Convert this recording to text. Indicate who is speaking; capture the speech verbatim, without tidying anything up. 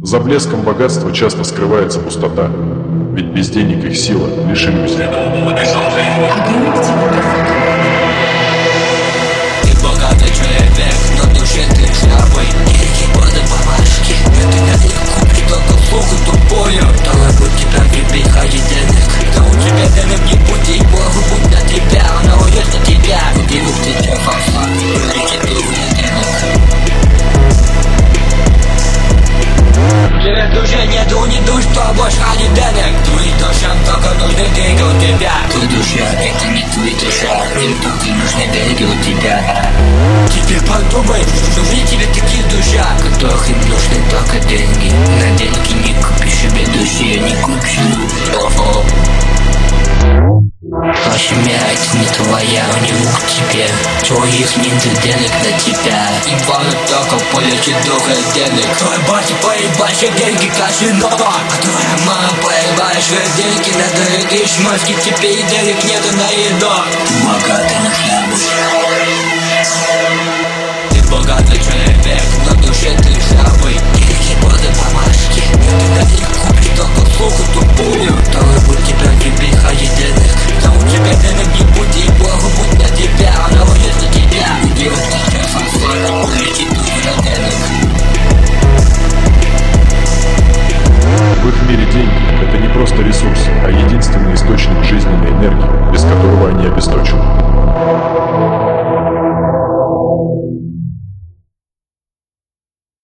Speaker 1: За блеском богатства часто скрывается пустота, ведь без денег их сила — лишь иллюзия.
Speaker 2: Ты богатый человек, но в душе ты слабый. Деньги годы бумажки, это не купишь, только слуху тупую. Давай будь тебя прибить, ходи денег. Да у тебя денег не будет, Богу будь на тебя, она уйдет на тебя. Куди вы ты тебя фарса, лети ты у денег. Тебе в душе нету ни душ, что больше ради денег. Твои душам только нужны деньги у тебя. Твой душа, это не твоя душа, им только нужны деньги у тебя. Теперь подумай, что в тебе такие душа, которых им нужны только деньги. На деньги не купишь себе души, не купишь. А семья это не твоя, у него к тебе. Твоих нет денег на тебя. И банк только полечит духа денег. Твой батя поебашит деньги казино, а твоя мама поебашит деньги на дорогие шмотки. Тебе и денег нету на еду. Ты богатый на хлебу. Ты богатый человек, но в душе ты слабый. Деньги годы бумажки, ты не купишь только слуху тупую. Давай будь тебя прибить, ходи денег. Да у тебя денег не будет, Богу будь на тебя, она уйдет на тебя. Где вот тебя фанфара, летит дух на денег.
Speaker 1: В их мире деньги — это не просто ресурс, а единственный источник жизненной энергии, без которого они обесточены.